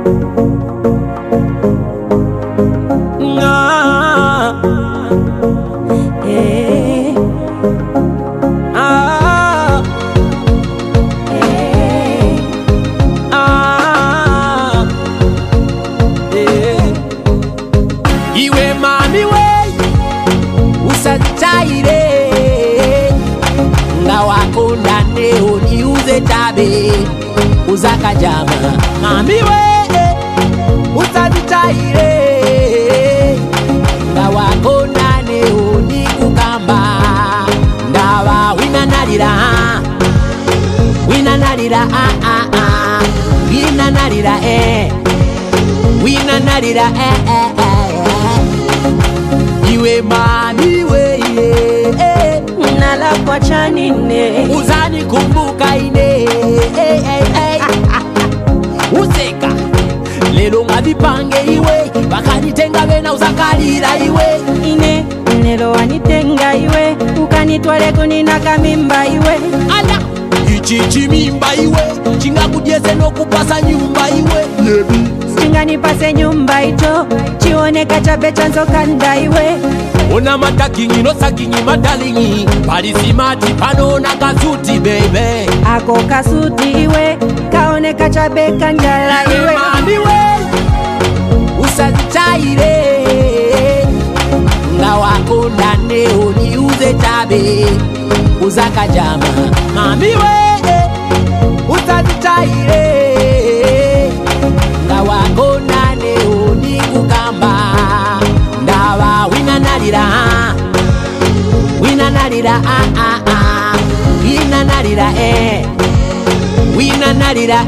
Iwe mami we usataire nga wakonda neo niuze tabe uzakajama mami we usataire nga wakonda neo nikukamba ndawa wina nalira wina nalira wina nalira wina nalira iwe mami we nala kwa chanine uzani kumbuka ine uzeka lelo ngavipange iwe bakanitenga bena uzakalira iwe ine lelo wanitenga iwe ukanitwale kunina kamimba iwe ala ichichi mimba iwe chingakudyeze nokupasa nyumba iwe singanipase nyumba ito chioneka chabe chanzo kanda iwe ona matakingi no sakingi madalingi palisimati panona kasuti baby ako kasuti iwe kaoneka chabe kanjala iwe mami we usazitaire nga wakonda neo niuze tabe uzakajama mami we usazitaire nga wakonda neo nikukamba ndawa wina nalira wina nalira wina nalira wina nalira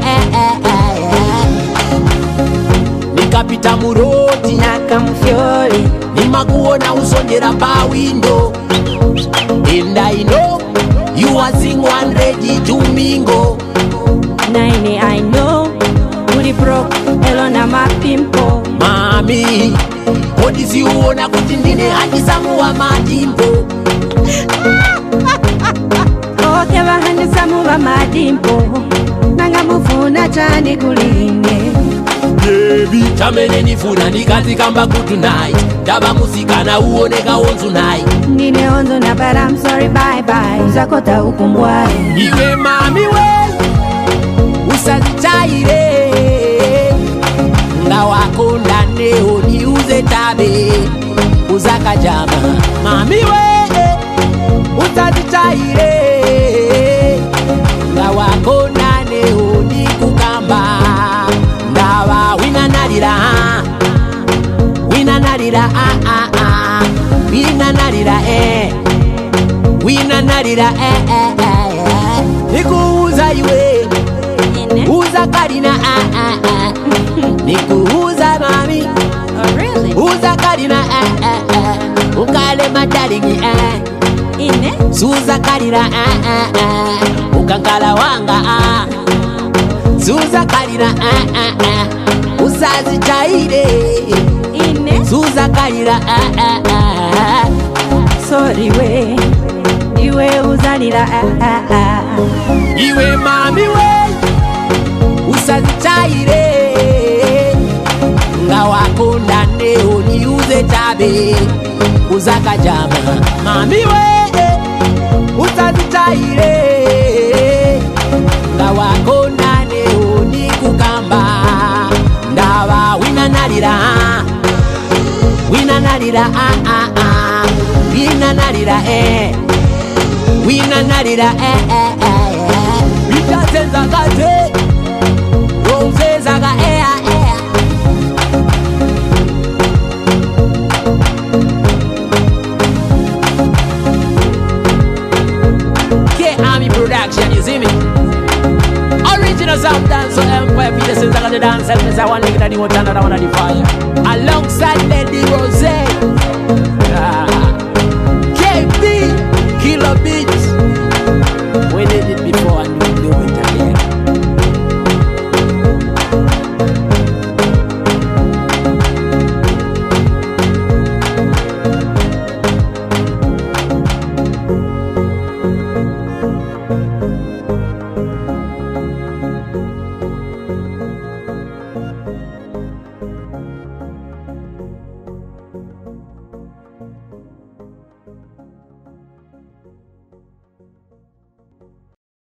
nikapita muroti nakamfyoli nimakuona usonjera pa window and I know you are sing one ready to mingle naini I know uli broke elo na mapimpo mami odisi uona kuti ndine handisamu wa madimpo oke vahandisamu wa madimpo nanga mufuna chani kuline baby chamene nifuna nikazi kamba good tonight daba musikana uoneka onzu night ndine onzo na but I'm sorry bye bye uzakota ukumbwae iwe mami we usazitaire nga wakonda neo niuze tabe uzakajama mami we usazitaire nga wakonda neo nikukamba ndawa wina nalira wina nalira wina nalira wina nalira nikuuza iwe uza karina nikuuza mami oh really uza karina ukale madalingi ine suza karina ukankala wanga suza karina usazitaire ine suza karina sorry we iwe uzalira iwe mami we usazitaire nga wakonda neo niuze tabe uzakajama mami we usazitaire nga wakonda neo nikukamba ndawa wina nalira wina nalira wina nalira wina nalira vitazenzakate rozezaka K-Army production, you see me? Original sound dance, so Empire Peter says I got the dance, and there's one nigga that you want to turn around on the fire. Alongside Lady Rose, KB, Killer B.